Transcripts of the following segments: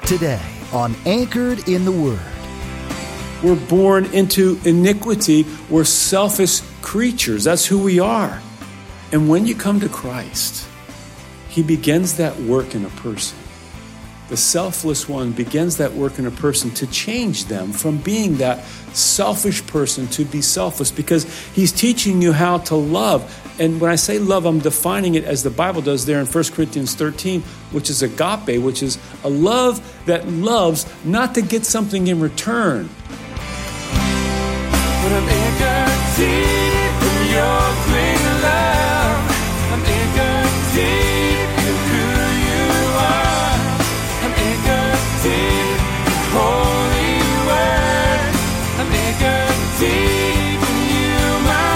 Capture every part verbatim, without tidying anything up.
Today on Anchored in the Word. We're born into iniquity. We're selfish creatures. That's who we are. And when you come to Christ, He begins that work in a person. The selfless one begins that work in a person to change them from being that selfish person to be selfless, because He's teaching you how to love. And when I say love, I'm defining it as the Bible does there in First Corinthians thirteen, which is agape, which is a love that loves not to get something in return. But I'm anchored deep in your clean love. I'm anchored deep in who you are. I'm anchored deep in holy word. I'm anchored deep in you, my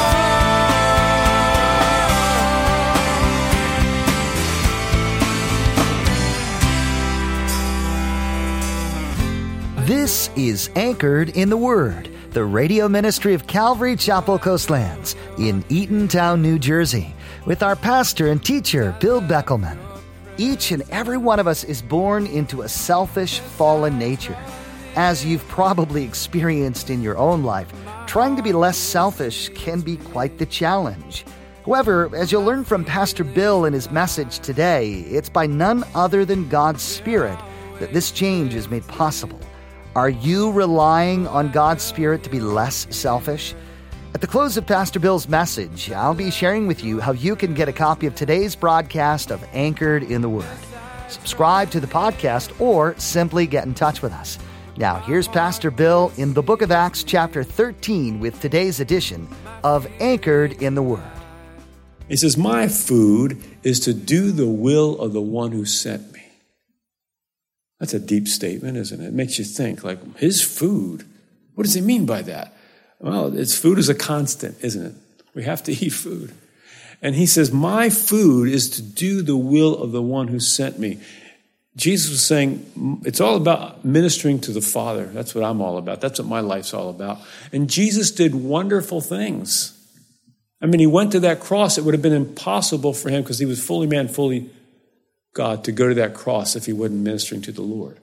Lord. This is Anchored in the Word, the radio ministry of Calvary Chapel Coastlands in Eatontown, New Jersey, with our pastor and teacher, Bill Beckelman. Each and every one of us is born into a selfish, fallen nature. As you've probably experienced in your own life, trying to be less selfish can be quite the challenge. However, as you'll learn from Pastor Bill in his message today, it's by none other than God's Spirit that this change is made possible. Are you relying on God's Spirit to be less selfish? At the close of Pastor Bill's message, I'll be sharing with you how you can get a copy of today's broadcast of Anchored in the Word. Subscribe to the podcast or simply get in touch with us. Now, here's Pastor Bill in the book of Acts chapter thirteen with today's edition of Anchored in the Word. He says, my food is to do the will of the one who sent me. That's a deep statement, isn't it? It makes you think, like, His food. What does He mean by that? Well, it's food is a constant, isn't it? We have to eat food. And He says, my food is to do the will of the one who sent me. Jesus was saying, it's all about ministering to the Father. That's what I'm all about. That's what my life's all about. And Jesus did wonderful things. I mean, He went to that cross. It would have been impossible for Him, because He was fully man, fully God, to go to that cross if He wasn't ministering to the Lord.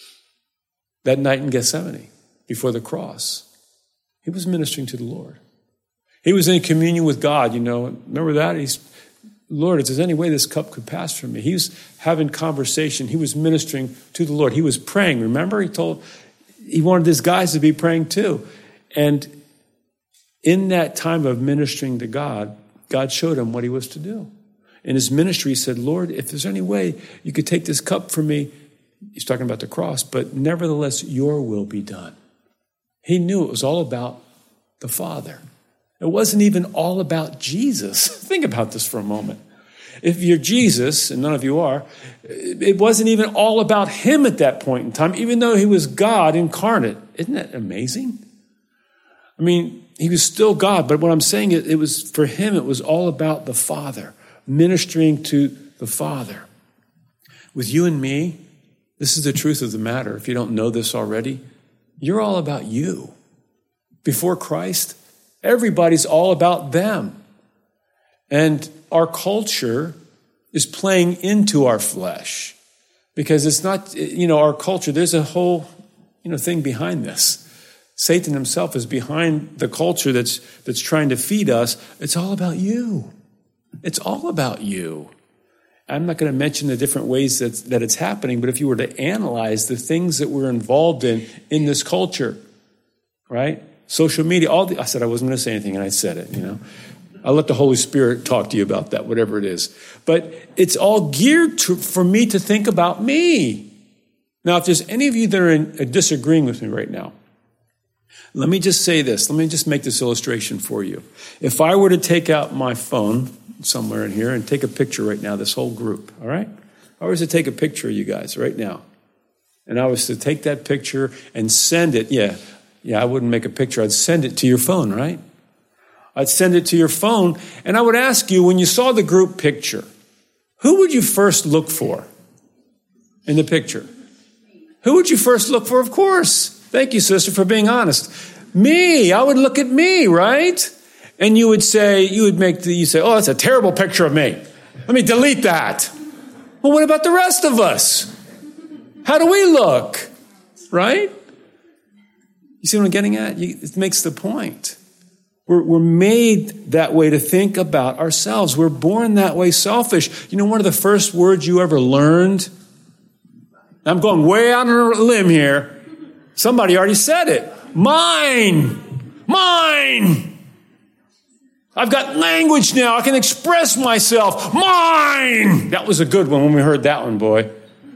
That night in Gethsemane, before the cross, He was ministering to the Lord. He was in communion with God, you know. Remember that? He's, Lord, if there's any way this cup could pass from me. He was having conversation. He was ministering to the Lord. He was praying. Remember? He told, he wanted his guys to be praying too. And in that time of ministering to God, God showed him what he was to do. In his ministry, he said, Lord, if there's any way you could take this cup from me, he's talking about the cross, but nevertheless, your will be done. He knew it was all about the Father. It wasn't even all about Jesus. Think about this for a moment. If you're Jesus, and none of you are, it wasn't even all about Him at that point in time, even though He was God incarnate. Isn't that amazing? I mean, He was still God, but what I'm saying is, it was, for Him, it was all about the Father, ministering to the Father. With you and me, this is the truth of the matter. If you don't know this already, you're all about you. Before Christ, everybody's all about them. And our culture is playing into our flesh, because it's not, you know, our culture, there's a whole, you know, thing behind this. Satan himself is behind the culture that's that's trying to feed us. It's all about you. It's all about you. I'm not going to mention the different ways that, that it's happening, but if you were to analyze the things that we're involved in in this culture, right? Social media, all the, I said I wasn't going to say anything, and I said it, you know. I'll let the Holy Spirit talk to you about that, whatever it is. But it's all geared to, for me to think about me. Now, if there's any of you that are in, uh, disagreeing with me right now, let me just say this. Let me just make this illustration for you. If I were to take out my phone somewhere in here and take a picture right now, this whole group, all right? If I was to take a picture of you guys right now, and I was to take that picture and send it, yeah, yeah, I wouldn't make a picture. I'd send it to your phone, right? I'd send it to your phone, and I would ask you, when you saw the group picture, who would you first look for in the picture? Who would you first look for? Of course. Thank you, sister, for being honest. Me. I would look at me, right? And you would say, you would make the, you say, oh, that's a terrible picture of me. Let me delete that. Well, what about the rest of us? How do we look? Right? You see what I'm getting at? You, it makes the point. We're, we're made that way to think about ourselves. We're born that way selfish. You know, one of the first words you ever learned, I'm going way out on a limb here. Somebody already said it. Mine. Mine. I've got language now. I can express myself. Mine. That was a good one when we heard that one, boy.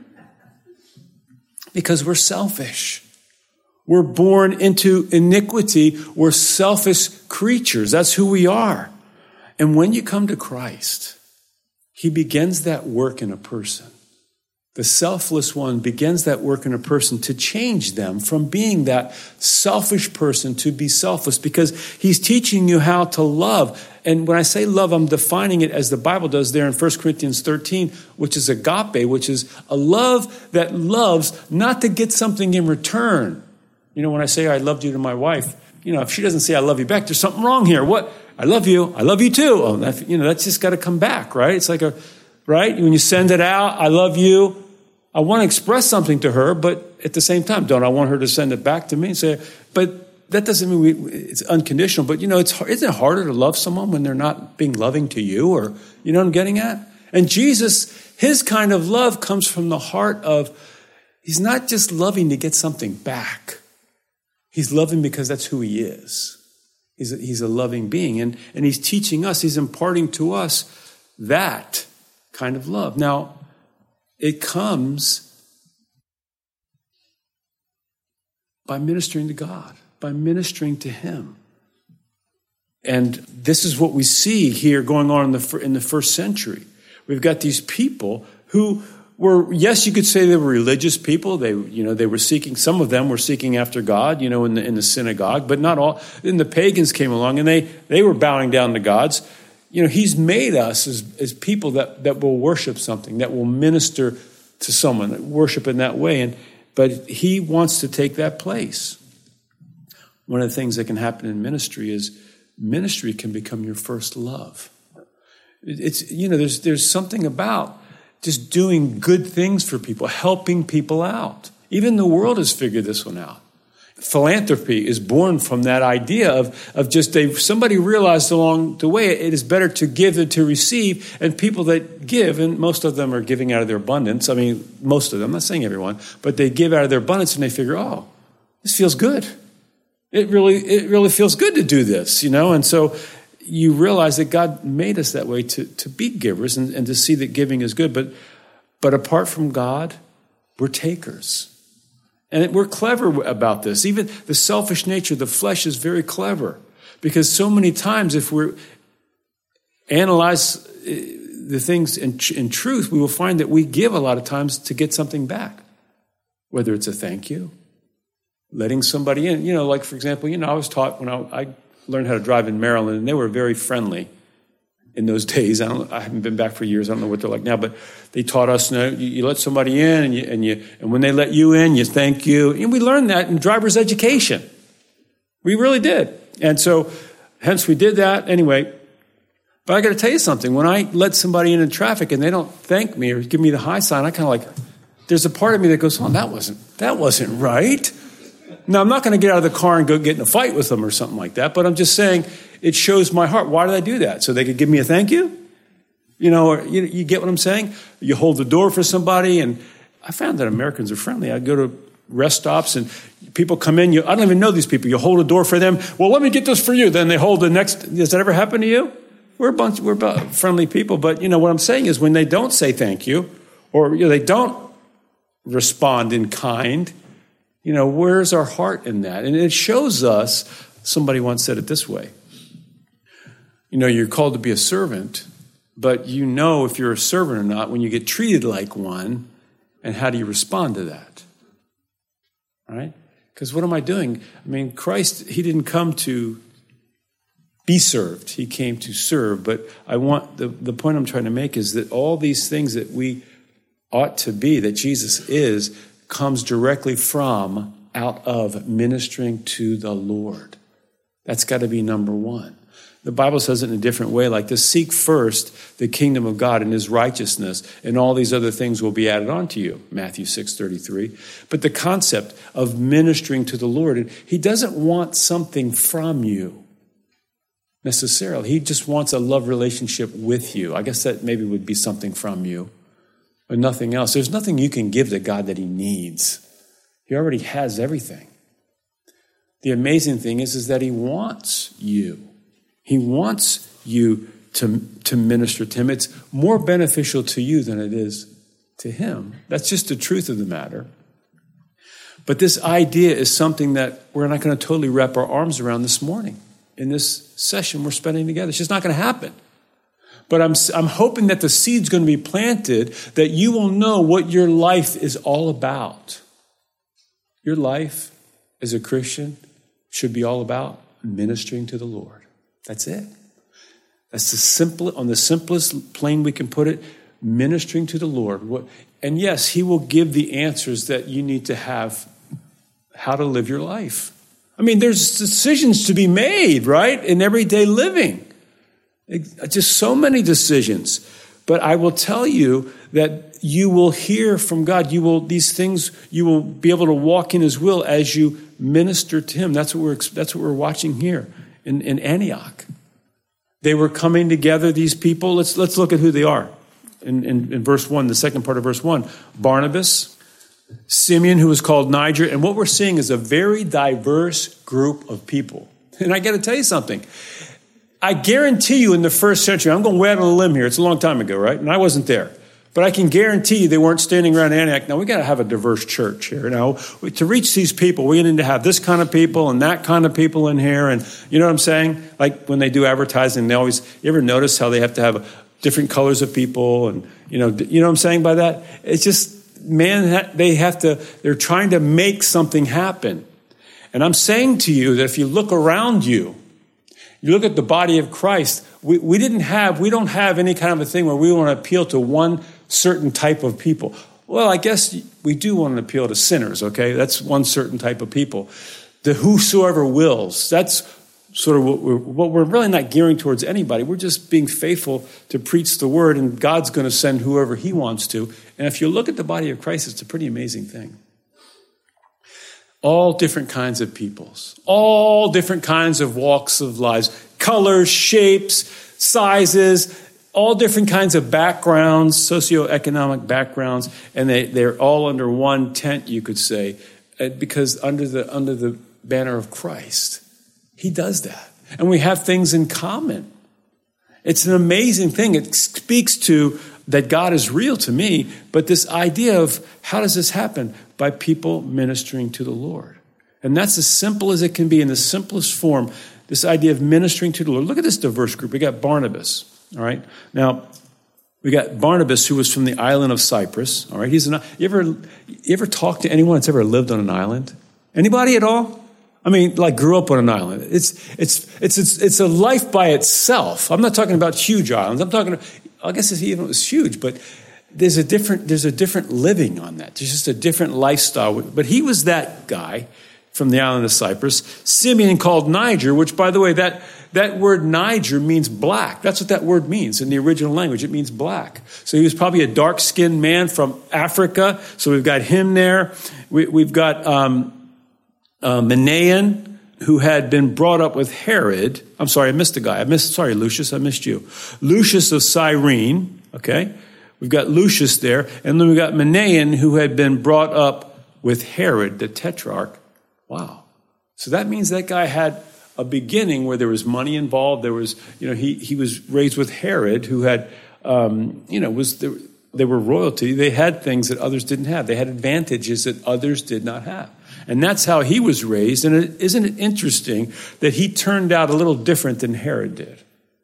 Because we're selfish. We're born into iniquity. We're selfish creatures. That's who we are. And when you come to Christ, he begins that work in a person. The selfless one begins that work in a person to change them from being that selfish person to be selfless, because he's teaching you how to love. And when I say love, I'm defining it as the Bible does there in First Corinthians thirteen, which is agape, which is a love that loves not to get something in return. You know, when I say I loved you to my wife, you know, if she doesn't say I love you back, there's something wrong here. What? I love you. I love you too. Oh, that, you know, that's just got to come back, right? It's like a, right? When you send it out, I love you. I want to express something to her, but at the same time, don't I want her to send it back to me and say, but that doesn't mean we, it's unconditional. But, you know, it's isn't it harder to love someone when they're not being loving to you? Or, you know what I'm getting at? And Jesus, his kind of love comes from the heart of, he's not just loving to get something back. He's loving because that's who he is. He's a, he's a loving being. And, and he's teaching us, he's imparting to us that kind of love. Now, it comes by ministering to God, by ministering to him. And this is what we see here going on in the, in the first century. We've got these people who were, yes, you could say they were religious people. They, you know, they were seeking, some of them were seeking after God, you know, in the, in the synagogue, but not all. Then the pagans came along and they, they were bowing down to gods. You know, he's made us as, as people that, that will worship something, that will minister to someone, that worship in that way. And but he wants to take that place. One of the things that can happen in ministry is ministry can become your first love. It's, you know, there's there's something about just doing good things for people, helping people out. Even the world has figured this one out. Philanthropy is born from that idea of, of just they, somebody realized along the way it is better to give than to receive, and people that give, and most of them are giving out of their abundance. I mean, most of them, I'm not saying everyone, but they give out of their abundance and they figure, oh, this feels good. It really, it really feels good to do this, you know? And so you realize that God made us that way to, to be givers and, and to see that giving is good. But, but apart from God, we're takers. And we're clever about this. Even the selfish nature, the flesh is very clever. Because so many times if we analyze the things in, in truth, we will find that we give a lot of times to get something back. Whether it's a thank you, letting somebody in. You know, like, for example, you know, I was taught when I, I learned how to drive in Maryland, and they were very friendly in those days. I don't. I haven't been back for years. I don't know what they're like now, but they taught us, you know, you, you let somebody in, and you, and you, and when they let you in, you thank you. And we learned that in driver's education. We really did. And so, hence we did that anyway. But I got to tell you something. When I let somebody in in traffic and they don't thank me or give me the high sign, I kind of like, there's a part of me that goes, oh, that wasn't, that wasn't right. Now, I'm not going to get out of the car and go get in a fight with them or something like that, but I'm just saying it shows my heart. Why did I do that? So they could give me a thank you? You know, or, you, you get what I'm saying? You hold the door for somebody, and I found that Americans are friendly. I go to rest stops, and people come in. You, I don't even know these people. You hold a door for them. Well, let me get this for you. Then they hold the next. Does that ever happen to you? We're a bunch. We're about friendly people, but you know what I'm saying is when they don't say thank you, or you know, they don't respond in kind, you know, where's our heart in that? And it shows us, somebody once said it this way, you know, you're called to be a servant, but you know if you're a servant or not when you get treated like one, and how do you respond to that? Right? Because what am I doing? I mean, Christ, he didn't come to be served. He came to serve. But I want, the, the point I'm trying to make is that all these things that we ought to be, that Jesus is, comes directly from, out of ministering to the Lord. That's got to be number one. The Bible says it in a different way, like to seek first the kingdom of God and his righteousness, and all these other things will be added on to you, Matthew six thirty-three. But the concept of ministering to the Lord, he doesn't want something from you necessarily. He just wants a love relationship with you. I guess that maybe would be something from you, but nothing else. There's nothing you can give to God that he needs. He already has everything. The amazing thing is, is that he wants you. He wants you to, to minister to him. It's more beneficial to you than it is to him. That's just the truth of the matter. But this idea is something that we're not going to totally wrap our arms around this morning in this session we're spending together. It's just not going to happen. But I'm, I'm hoping that the seed's going to be planted, that you will know what your life is all about. Your life as a Christian should be all about ministering to the Lord. That's it. That's the simple, on the simplest plane we can put it, ministering to the Lord. And yes, he will give the answers that you need to have, how to live your life. I mean, there's decisions to be made, right, in everyday living. Just so many decisions. But I will tell you that you will hear from God. You will, these things, you will be able to walk in his will as you minister to him. That's what we're, that's what we're watching here in, in Antioch. They were coming together, these people. Let's, let's look at who they are. In, in, in verse one, the second part of verse one, Barnabas, Simeon, who was called Niger. And what we're seeing is a very diverse group of people. And I got to tell you something. I guarantee you in the first century, I'm going way out on a limb here. It's a long time ago, right? And I wasn't there. But I can guarantee you they weren't standing around Antioch. Now, we got to have a diverse church here. Now, to reach these people, we need to have this kind of people and that kind of people in here. And you know what I'm saying? Like when they do advertising, they always, you ever notice how they have to have different colors of people? And, you know, you know what I'm saying by that? It's just, man, they have to, they're trying to make something happen. And I'm saying to you that if you look around you, you look at the body of Christ, we, we didn't have, we don't have any kind of a thing where we want to appeal to one certain type of people. Well, I guess we do want to appeal to sinners, okay? That's one certain type of people. The whosoever wills, that's sort of what we're, what we're really not gearing towards anybody. We're just being faithful to preach the word, and God's going to send whoever he wants to. And if you look at the body of Christ, it's a pretty amazing thing. All different kinds of peoples, all different kinds of walks of lives, colors, shapes, sizes, all different kinds of backgrounds, socioeconomic backgrounds, and they, they're all under one tent, you could say, because under the under the banner of Christ, he does that. And we have things in common. It's an amazing thing. It speaks to that God is real to me, but this idea of how does this happen? By people ministering to the Lord. And that's as simple as it can be in the simplest form, this idea of ministering to the Lord. Look at this diverse group. We got Barnabas, all right? Now, we got Barnabas, who was from the island of Cyprus, all right? He's an, you ever you ever talk to anyone that's ever lived on an island? Anybody at all? I mean, like grew up on an island. It's it's it's it's it's a life by itself. I'm not talking about huge islands. I'm talking, I guess if even it was huge, but there's a different there's a different living on that. There's just a different lifestyle. But he was that guy from the island of Cyprus. Simeon, called Niger, which, by the way, that that word Niger means black. That's what that word means in the original language. It means black. So he was probably a dark-skinned man from Africa. So we've got him there. We, we've got um, uh, Manaen, who had been brought up with Herod. I'm sorry, I missed the guy. I missed. Sorry, Lucius, I missed you. Lucius of Cyrene. Okay. We've got Lucius there, and then we've got Manaen, who had been brought up with Herod, the tetrarch. Wow. So that means that guy had a beginning where there was money involved. There was, you know, he he was raised with Herod, who had, um, you know, was there, they were royalty. They had things that others didn't have. They had advantages that others did not have. And that's how he was raised. And it, isn't it interesting that he turned out a little different than Herod did?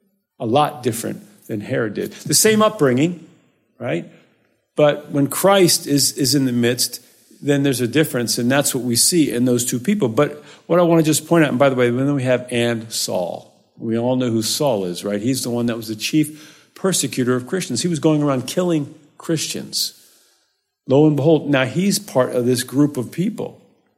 A lot different than Herod did. The same upbringing. Right? But when Christ is, is in the midst, then there's a difference, and that's what we see in those two people. But what I want to just point out, and by the way, then we have and Saul. We all know who Saul is, right? He's the one that was the chief persecutor of Christians. He was going around killing Christians. Lo and behold, now he's part of this group of people.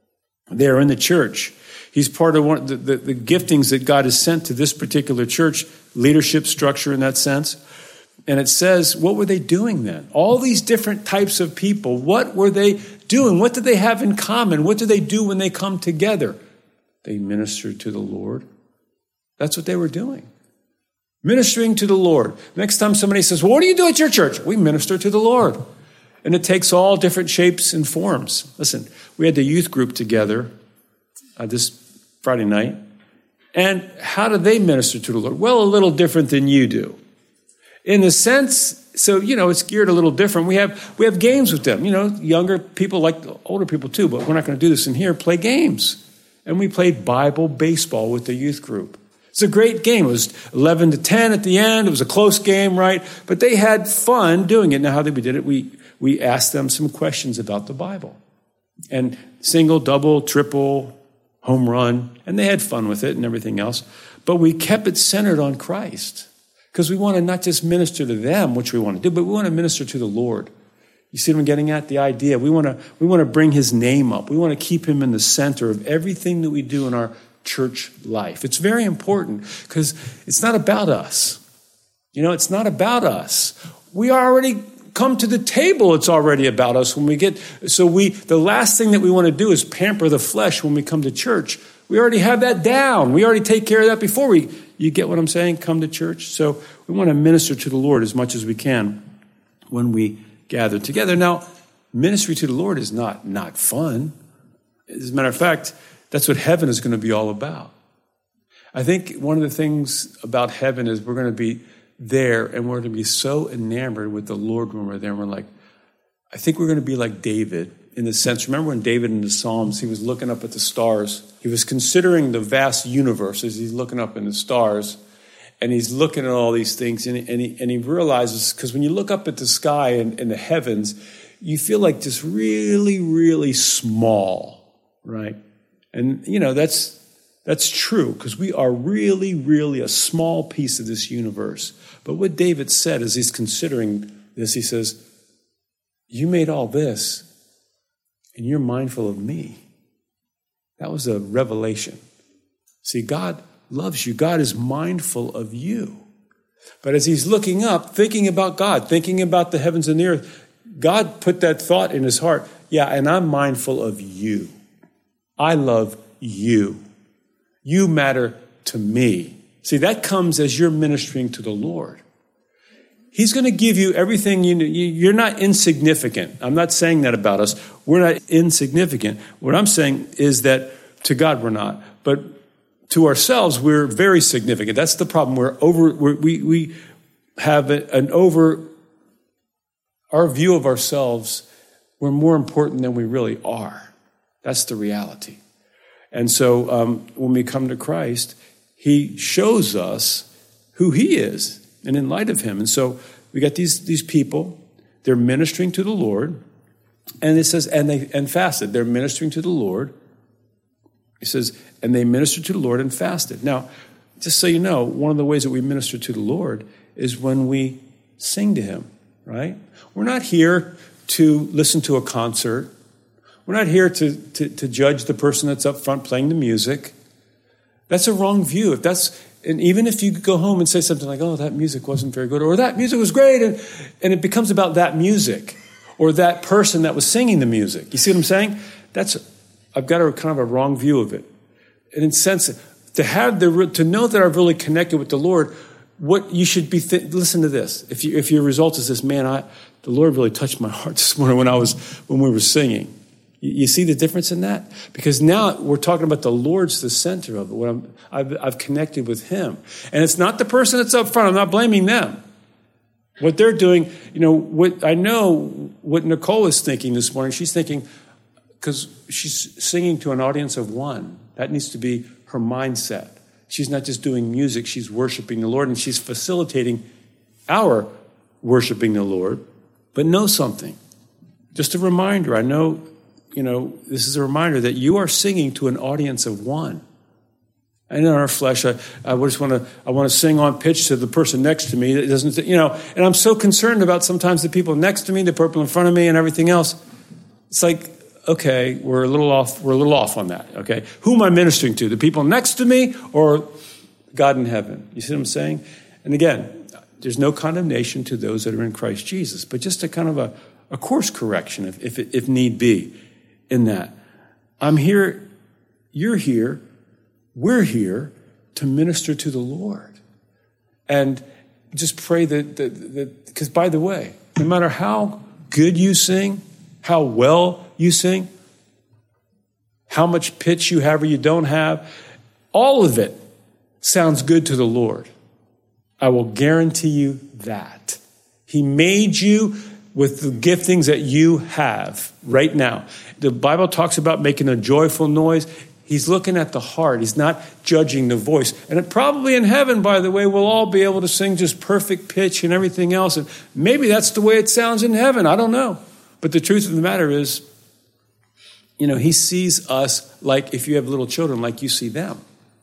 there in the church. He's part of one of the, the, the giftings that God has sent to this particular church, leadership structure in that sense. And it says, what were they doing then? All these different types of people, what were they doing? What did they have in common? What do they do when they come together? They ministered to the Lord. That's what they were doing. Ministering to the Lord. Next time somebody says, well, what do you do at your church? We minister to the Lord. And it takes all different shapes and forms. Listen, we had the youth group together uh, this Friday night. And how do they minister to the Lord? Well, a little different than you do. In the sense, so, you know, it's geared a little different. We have we have games with them. You know, younger people like older people too, but we're not going to do this in here, play games. And we played Bible baseball with the youth group. It's a great game. It was eleven to ten at the end. It was a close game, right? But they had fun doing it. Now, how did we did it? We we asked them some questions about the Bible. And single, double, triple, home run. And they had fun with it and everything else. But we kept it centered on Christ. Because we want to not just minister to them, which we want to do, but we want to minister to the Lord. You see what I'm getting at? The idea. We want to we want to bring his name up. We want to keep him in the center of everything that we do in our church life. It's very important because it's not about us. You know, it's not about us. We already come to the table. It's already about us when we get, so we, the last thing that we want to do is pamper the flesh when we come to church. We already have that down. We already take care of that before we, you get what I'm saying? Come to church. So we want to minister to the Lord as much as we can when we gather together. Now, ministry to the Lord is not, not fun. As a matter of fact, that's what heaven is going to be all about. I think one of the things about heaven is we're going to be there and we're going to be so enamored with the Lord when we're there. And we're like, I think we're going to be like David in the sense, remember when David in the Psalms, he was looking up at the stars. He was considering the vast universe as he's looking up in the stars. And he's looking at all these things. And he, and he, and he realizes, because when you look up at the sky and, and the heavens, you feel like just really, really small, right? And, you know, that's that's true because we are really, really a small piece of this universe. But what David said as he's considering this, he says, you made all this and you're mindful of me. That was a revelation. See, God loves you. God is mindful of you. But as he's looking up, thinking about God, thinking about the heavens and the earth, God put that thought in his heart. Yeah, and I'm mindful of you. I love you. You matter to me. See, that comes as you're ministering to the Lord. He's going to give you everything you need. You're not insignificant. I'm not saying that about us. We're not insignificant. What I'm saying is that to God we're not. But to ourselves, we're very significant. That's the problem. We're over, we're, we we have an over, our view of ourselves, we're more important than we really are. That's the reality. And so um, when we come to Christ, he shows us who he is and in light of him. And so we got these, these people, they're ministering to the Lord. And it says, and they and fasted. They're ministering to the Lord. It says, and they ministered to the Lord and fasted. Now, just so you know, one of the ways that we minister to the Lord is when we sing to him, right? We're not here to listen to a concert. We're not here to, to, to judge the person that's up front playing the music. That's a wrong view. If that's, and even if you go home and say something like, oh, that music wasn't very good, or that music was great, and, and it becomes about that music or that person that was singing the music. You see what I'm saying? That's, I've got a kind of a wrong view of it. And in a sense, to have the, to know that I've really connected with the Lord, what you should be, th- listen to this. If you, if your result is this, man, I, the Lord really touched my heart this morning when I was, when we were singing. You see the difference in that? Because now we're talking about the Lord's the center of it. When I'm, I've, I've connected with him. And it's not the person that's up front. I'm not blaming them. What they're doing, you know, what I know what Nicole is thinking this morning. She's thinking, because she's singing to an audience of one. That needs to be her mindset. She's not just doing music. She's worshiping the Lord. And she's facilitating our worshiping the Lord. But know something. Just a reminder. I know... You know, this is a reminder that you are singing to an audience of one. And in our flesh, I, I just want to, I want to sing on pitch to the person next to me. It doesn't, you know, and I'm so concerned about sometimes the people next to me, the people in front of me and everything else. It's like, okay, we're a little off, we're a little off on that, okay? Who am I ministering to? The people next to me or God in heaven? You see what I'm saying? And again, there's no condemnation to those that are in Christ Jesus, but just a kind of a, a course correction if, if, if need be in that. I'm here, you're here, we're here to minister to the Lord. And just pray that, that, because by the way, no matter how good you sing, how well you sing, how much pitch you have or you don't have, all of it sounds good to the Lord. I will guarantee you that. He made you with the giftings that you have right now. The Bible talks about making a joyful noise. He's looking at the heart. He's not judging the voice. And it probably in heaven, by the way, we'll all be able to sing just perfect pitch and everything else. And maybe that's the way it sounds in heaven. I don't know. But the truth of the matter is, you know, he sees us like, if you have little children, like you see them.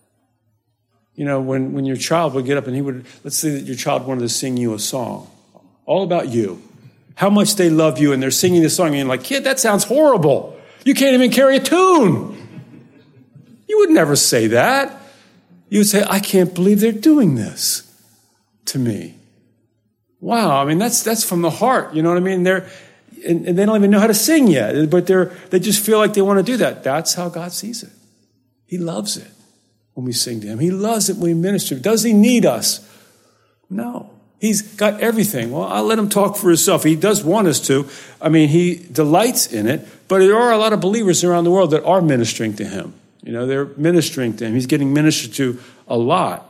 You know, when, when your child would get up and he would, let's say that your child wanted to sing you a song, all about you, how much they love you, and they're singing this song, and you're like, kid, that sounds horrible. You can't even carry a tune. You would never say that. You would say, I can't believe they're doing this to me. Wow, I mean, that's that's from the heart, you know what I mean? They're, and, and they don't even know how to sing yet, but they're they just feel like they want to do that. That's how God sees it. He loves it when we sing to him. He loves it when we minister. Does he need us? No. He's got everything. Well, I'll let him talk for himself. He does want us to. I mean, he delights in it, but there are a lot of believers around the world that are ministering to him. You know, they're ministering to him. He's getting ministered to a lot.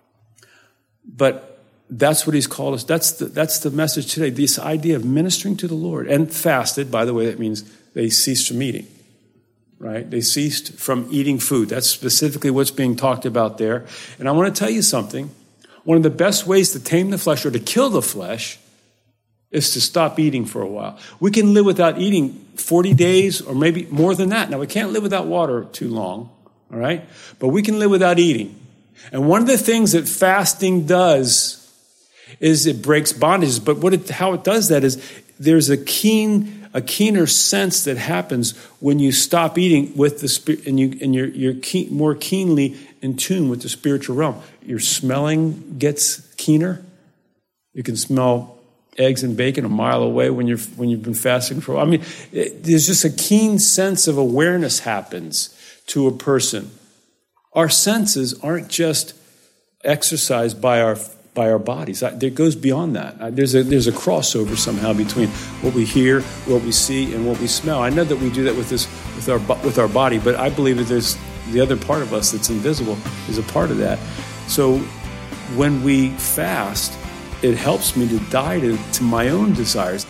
But that's what he's called us. That's the, that's the message today, this idea of ministering to the Lord. And fasted, by the way, that means they ceased from eating, right? They ceased from eating food. That's specifically what's being talked about there. And I want to tell you something. One of the best ways to tame the flesh or to kill the flesh is to stop eating for a while. We can live without eating forty days or maybe more than that. Now, we can't live without water too long, all right? But we can live without eating. And one of the things that fasting does is it breaks bondages. But what it, how it does that is there's a keen, a keener sense that happens when you stop eating with the spirit, and you and you're you're keen, more keenly in tune with the spiritual realm. Your smelling gets keener. You can smell eggs and bacon a mile away when you're when you've been fasting for a while. I mean, it, there's just a keen sense of awareness happens to a person. Our senses aren't just exercised by our by our bodies. It goes beyond that. There's a there's a crossover somehow between what we hear, what we see, and what we smell. I know that we do that with this with our with our body, but I believe that there's the other part of us that's invisible is a part of that. So when we fast, it helps me to die to, to my own desires.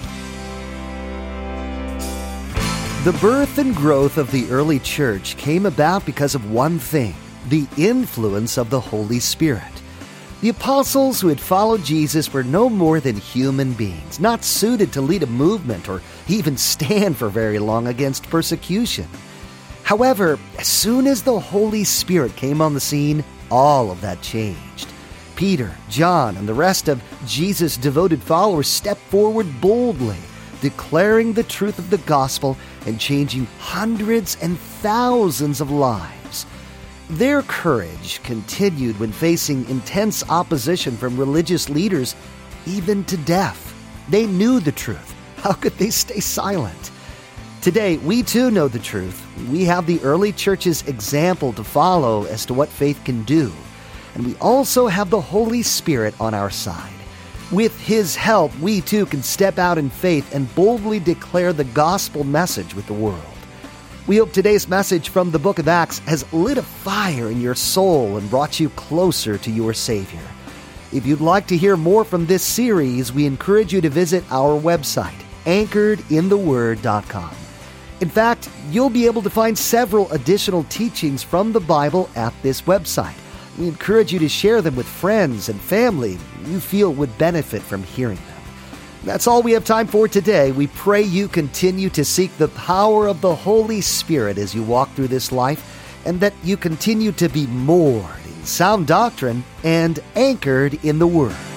The birth and growth of the early church came about because of one thing, the influence of the Holy Spirit. The apostles who had followed Jesus were no more than human beings, not suited to lead a movement or even stand for very long against persecution. However, as soon as the Holy Spirit came on the scene, all of that changed. Peter, John, and the rest of Jesus' devoted followers stepped forward boldly, declaring the truth of the gospel and changing hundreds and thousands of lives. Their courage continued when facing intense opposition from religious leaders, even to death. They knew the truth. How could they stay silent? Today, we too know the truth. We have the early church's example to follow as to what faith can do. And we also have the Holy Spirit on our side. With His help, we too can step out in faith and boldly declare the gospel message with the world. We hope today's message from the book of Acts has lit a fire in your soul and brought you closer to your Savior. If you'd like to hear more from this series, we encourage you to visit our website, anchored in the word dot com. In fact, you'll be able to find several additional teachings from the Bible at this website. We encourage you to share them with friends and family you feel would benefit from hearing them. That's all we have time for today. We pray you continue to seek the power of the Holy Spirit as you walk through this life, and that you continue to be moored in sound doctrine and anchored in the Word.